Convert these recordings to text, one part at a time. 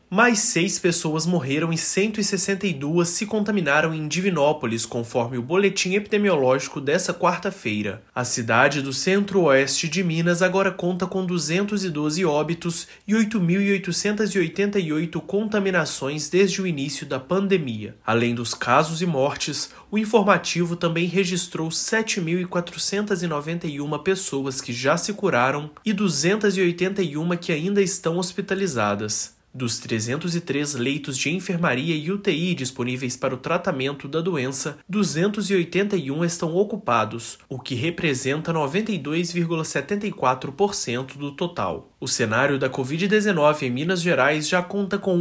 Mais 6 pessoas morreram e 162 se contaminaram em Divinópolis, conforme o boletim epidemiológico desta quarta-feira. A cidade do centro-oeste de Minas agora conta com 212 óbitos e 8.888 contaminações desde o início da pandemia. Além dos casos e mortes, o informativo também registrou 7.491 pessoas que já se curaram e 281 que ainda estão hospitalizadas. Dos 303 leitos de enfermaria e UTI disponíveis para o tratamento da doença, 281 estão ocupados, o que representa 92,74% do total. O cenário da Covid-19 em Minas Gerais já conta com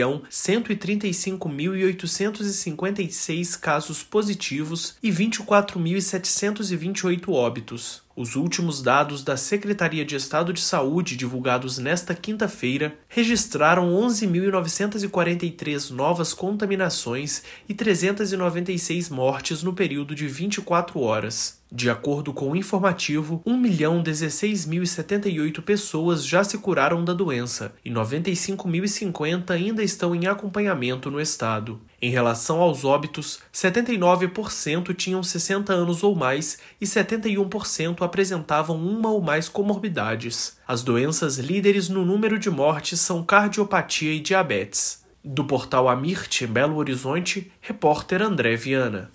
1.135.856 casos positivos e 24.728 óbitos. Os últimos dados da Secretaria de Estado de Saúde, divulgados nesta quinta-feira, registraram 11.943 novas contaminações e 396 mortes no período de 24 horas. De acordo com o informativo, 1.016.078 pessoas já se curaram da doença e 95.050 ainda estão em acompanhamento no estado. Em relação aos óbitos, 79% tinham 60 anos ou mais e 71% apresentavam uma ou mais comorbidades. As doenças líderes no número de mortes são cardiopatia e diabetes. Do portal Amirte, Belo Horizonte, repórter André Viana.